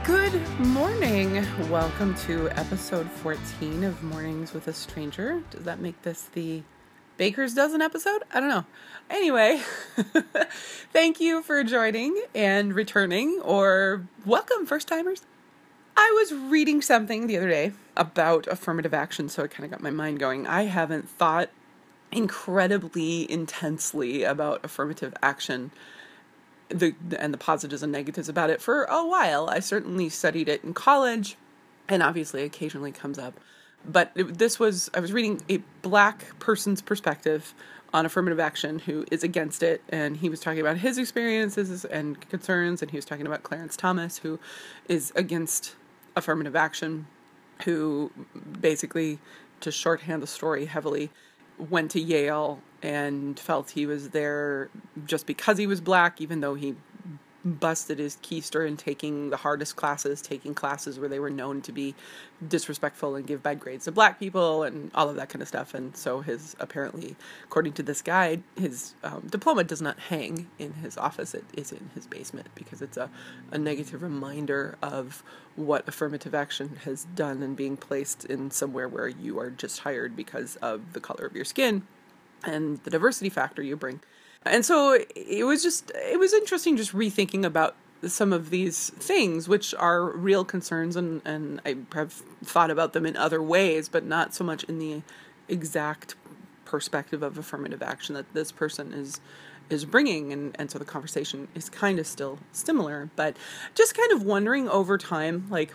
Good morning. Welcome to episode 14 of Mornings with a Stranger. Does that make this the Baker's Dozen episode? I don't know. Anyway, thank you for joining and returning, or welcome, first-timers. I was reading something the other day about affirmative action, so it kind of got my mind going. I haven't thought incredibly intensely about affirmative action and the positives and negatives about it for a while. I certainly studied it in college, and obviously occasionally comes up. But I was reading a Black person's perspective on affirmative action who is against it, and he was talking about his experiences and concerns, and he was talking about Clarence Thomas, who is against affirmative action, who basically, to shorthand the story heavily, went to Yale and felt he was there just because he was Black, even though he busted his keister in taking the hardest classes, taking classes where they were known to be disrespectful and give bad grades to Black people and all of that kind of stuff. And so apparently, according to this guy, his diploma does not hang in his office. It is in his basement because it's a negative reminder of what affirmative action has done and being placed in somewhere where you are just hired because of the color of your skin and the diversity factor you bring. And so it was interesting just rethinking about some of these things, which are real concerns, and I have thought about them in other ways, but not so much in the exact perspective of affirmative action that this person is bringing. And so the conversation is kind of still similar, but just kind of wondering over time, like,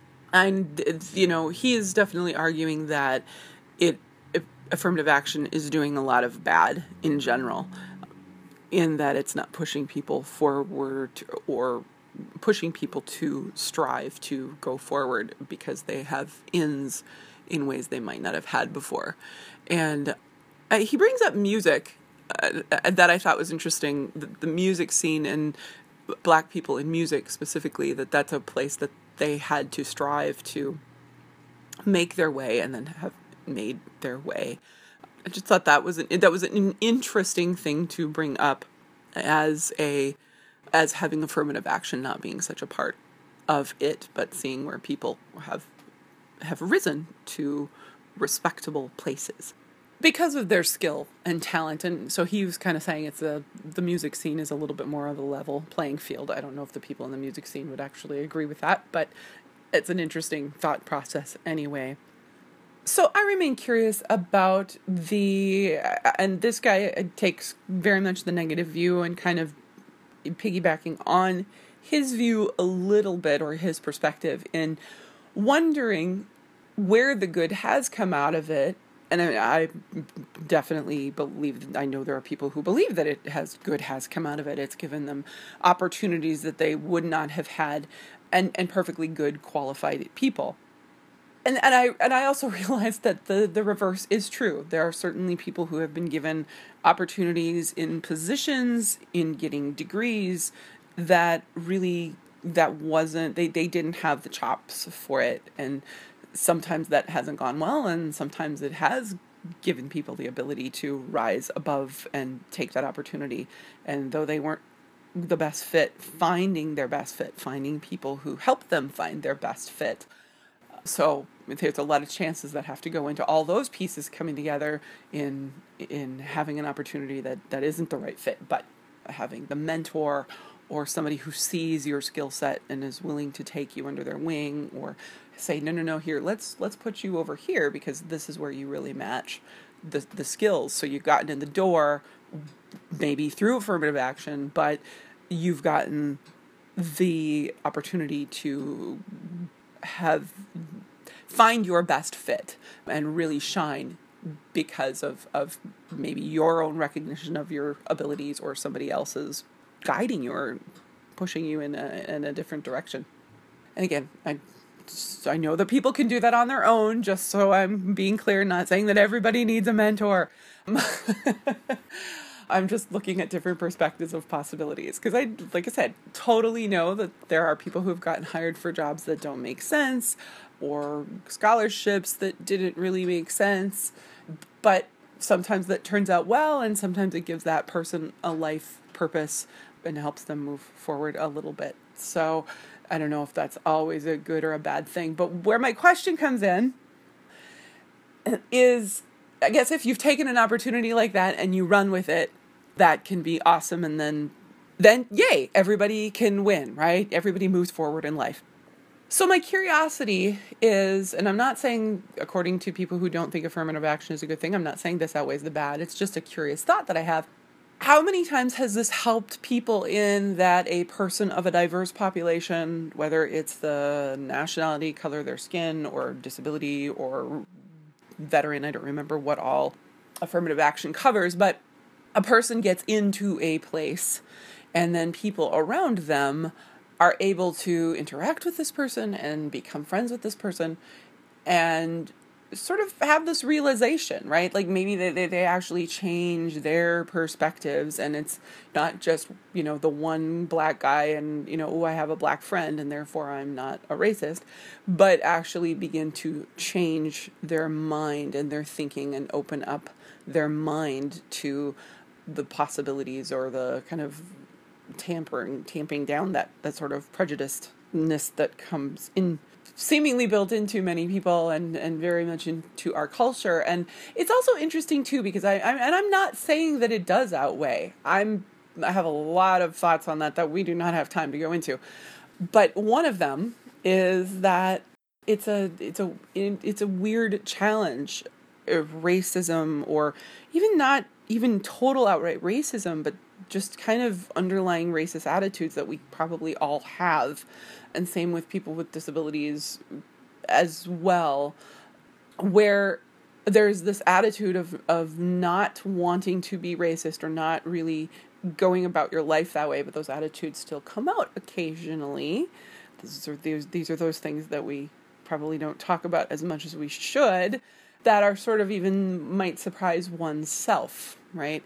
he is definitely arguing that affirmative action is doing a lot of bad in general, in that it's not pushing people forward or pushing people to strive to go forward because they have ins in ways they might not have had before. And he brings up music that I thought was interesting, the music scene and Black people in music specifically, that's a place that they had to strive to make their way and then have made their way. I just thought that was an interesting thing to bring up as having affirmative action not being such a part of it, but seeing where people have risen to respectable places because of their skill and talent. And so he was kind of saying the music scene is a little bit more of a level playing field. I don't know if the people in the music scene would actually agree with that, but it's an interesting thought process anyway. So I remain curious about and this guy takes very much the negative view and kind of piggybacking on his view a little bit, or his perspective, in wondering where the good has come out of it. And I definitely believe, I know there are people who believe that good has come out of it. It's given them opportunities that they would not have had, and perfectly good qualified people. And I also realized that the reverse is true. There are certainly people who have been given opportunities in positions, in getting degrees, that wasn't, they didn't have the chops for it. And sometimes that hasn't gone well, and sometimes it has given people the ability to rise above and take that opportunity. And though they weren't the best fit, finding their best fit, finding people who help them find their best fit. So there's a lot of chances that have to go into all those pieces coming together in having an opportunity that isn't the right fit, but having the mentor or somebody who sees your skill set and is willing to take you under their wing, or say, no, here, let's put you over here because this is where you really match the skills. So you've gotten in the door, maybe through affirmative action, but you've gotten the opportunity to find your best fit and really shine because of maybe your own recognition of your abilities, or somebody else's guiding you or pushing you in a different direction. And again, I know that people can do that on their own, just so I'm being clear, not saying that everybody needs a mentor. I'm just looking at different perspectives of possibilities, because like I said, totally know that there are people who have gotten hired for jobs that don't make sense, or scholarships that didn't really make sense, but sometimes that turns out well, and sometimes it gives that person a life purpose and helps them move forward a little bit. So I don't know if that's always a good or a bad thing. But where my question comes in is, I guess if you've taken an opportunity like that and you run with it, that can be awesome. And then yay, everybody can win, right? Everybody moves forward in life. So my curiosity is, and I'm not saying, according to people who don't think affirmative action is a good thing, I'm not saying this outweighs the bad. It's just a curious thought that I have. How many times has this helped people in that a person of a diverse population, whether it's the nationality, color of their skin, or disability, or veteran, I don't remember what all affirmative action covers, but a person gets into a place and then people around them are able to interact with this person and become friends with this person and sort of have this realization, right? Like maybe they actually change their perspectives, and it's not just, the one black guy and, oh, I have a black friend and therefore I'm not a racist, but actually begin to change their mind and their thinking and open up their mind to the possibilities or the kind of tamping down that sort of prejudiceness that comes in, seemingly built into many people and very much into our culture. And it's also interesting too, because I'm not saying that it does outweigh. I have a lot of thoughts on that we do not have time to go into. But one of them is that it's a weird challenge of racism, or even not even total outright racism, but just kind of underlying racist attitudes that we probably all have. And same with people with disabilities as well, where there's this attitude of not wanting to be racist or not really going about your life that way, but those attitudes still come out occasionally. These are those things that we probably don't talk about as much as we should, that are sort of even might surprise oneself, right?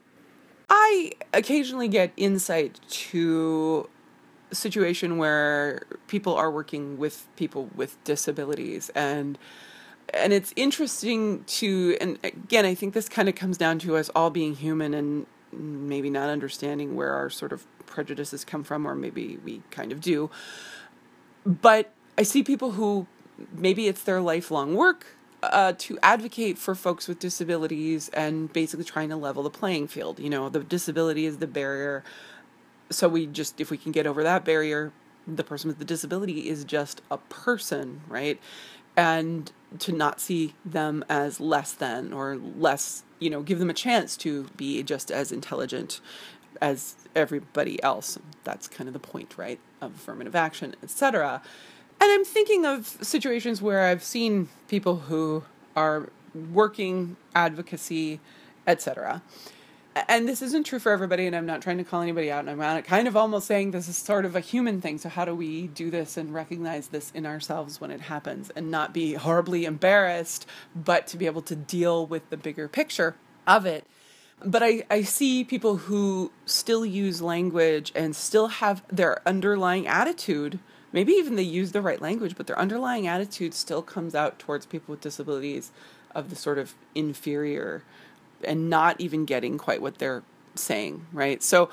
I occasionally get insight to a situation where people are working with people with disabilities, and it's interesting and again, I think this kind of comes down to us all being human and maybe not understanding where our sort of prejudices come from, or maybe we kind of do. But I see people who maybe it's their lifelong work to advocate for folks with disabilities and basically trying to level the playing field. The disability is the barrier. So if we can get over that barrier, the person with the disability is just a person, right? And to not see them as less than or less, give them a chance to be just as intelligent as everybody else. That's kind of the point, right, of affirmative action, etc. And I'm thinking of situations where I've seen people who are working advocacy, etc. And this isn't true for everybody, and I'm not trying to call anybody out, and I'm kind of almost saying this is sort of a human thing. So how do we do this and recognize this in ourselves when it happens and not be horribly embarrassed, but to be able to deal with the bigger picture of it? But I see people who still use language and still have their underlying attitude. Maybe even they use the right language, but their underlying attitude still comes out towards people with disabilities of the sort of inferior and not even getting quite what they're saying, right? So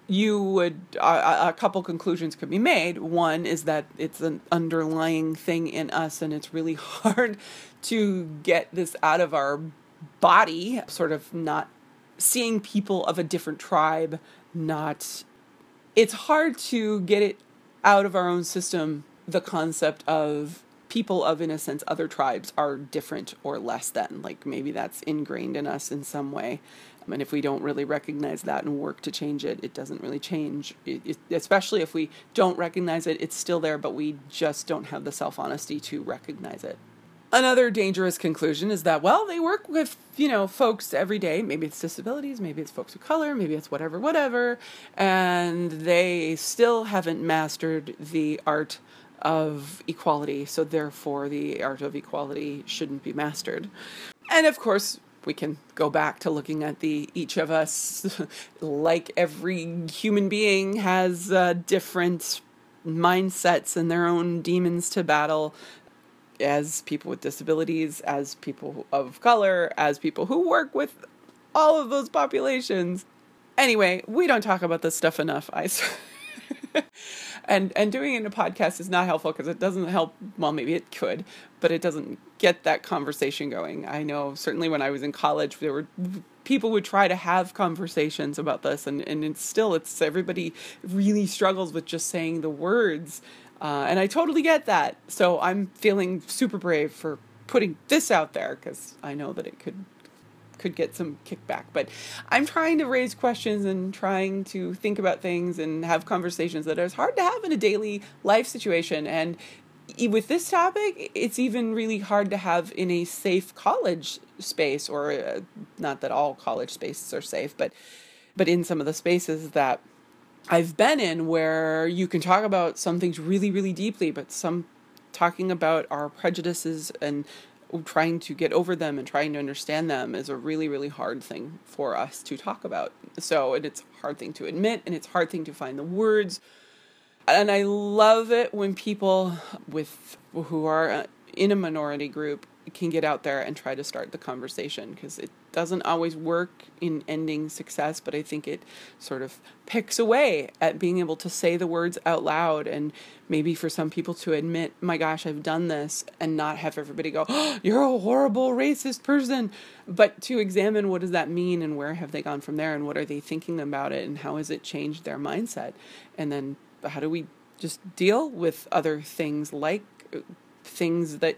a couple conclusions could be made. One is that it's an underlying thing in us, and it's really hard to get this out of our body, sort of not seeing people of a different tribe, it's hard to get it out of our own system, the concept of people of, in a sense, other tribes are different or less than. Like maybe that's ingrained in us in some way. And if we don't really recognize that and work to change it, it doesn't really change. Especially if we don't recognize it, it's still there, but we just don't have the self-honesty to recognize it. Another dangerous conclusion is that, well, they work with, folks every day. Maybe it's disabilities, maybe it's folks of color, maybe it's whatever, and they still haven't mastered the art of equality, so therefore the art of equality shouldn't be mastered. And of course, we can go back to looking at each of us, like every human being has different mindsets and their own demons to battle, as people with disabilities, as people of color, as people who work with all of those populations. Anyway, we don't talk about this stuff enough, And doing it in a podcast is not helpful because it doesn't help. Well, maybe it could, but it doesn't get that conversation going. I know certainly when I was in college, there were people would try to have conversations about this, and it's everybody really struggles with just saying the words. And I totally get that. So I'm feeling super brave for putting this out there because I know that it could get some kickback. But I'm trying to raise questions and trying to think about things and have conversations that are hard to have in a daily life situation. And with this topic, it's even really hard to have in a safe college space, or not that all college spaces are safe, but in some of the spaces that I've been in where you can talk about some things really, really deeply, but talking about our prejudices and trying to get over them and trying to understand them is a really, really hard thing for us to talk about. So, and it's a hard thing to admit, and it's a hard thing to find the words. And I love it when people who are in a minority group can get out there and try to start the conversation, because it doesn't always work in ending success, but I think it sort of picks away at being able to say the words out loud, and maybe for some people to admit, my gosh, I've done this, and not have everybody go, oh, you're a horrible racist person, but to examine what does that mean, and where have they gone from there, and what are they thinking about it, and how has it changed their mindset, and then how do we just deal with other things, like things that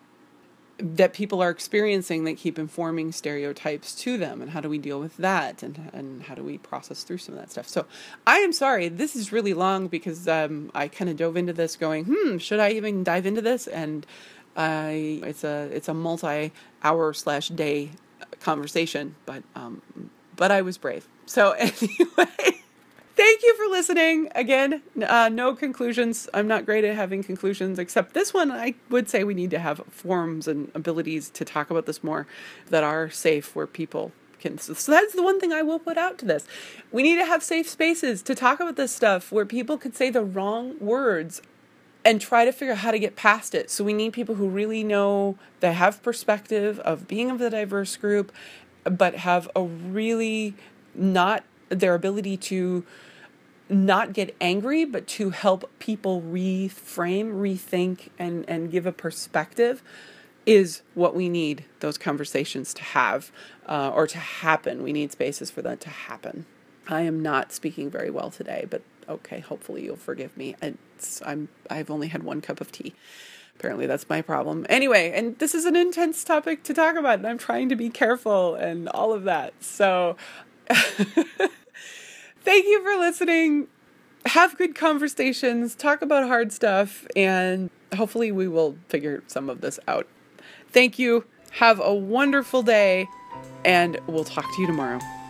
people are experiencing that keep informing stereotypes to them, and how do we deal with that, and how do we process through some of that stuff. So I am sorry, this is really long because I kind of dove into this going, should I even dive into this? And it's a multi-hour/day conversation, but I was brave. So anyway, thank you for listening. Again, no conclusions. I'm not great at having conclusions, except this one. I would say we need to have forms and abilities to talk about this more that are safe, where people can. So that's the one thing I will put out to this. We need to have safe spaces to talk about this stuff where people could say the wrong words and try to figure out how to get past it. So we need people who really know, that have perspective of being of the diverse group, but have a really their ability to not get angry, but to help people reframe, rethink, and give a perspective, is what we need those conversations to have, or to happen. We need spaces for that to happen. I am not speaking very well today, but okay, hopefully you'll forgive me. I've only had one cup of tea. Apparently that's my problem. Anyway, and this is an intense topic to talk about, and I'm trying to be careful and all of that. So thank you for listening. Have good conversations, talk about hard stuff, and hopefully we will figure some of this out. Thank you. Have a wonderful day, and we'll talk to you tomorrow.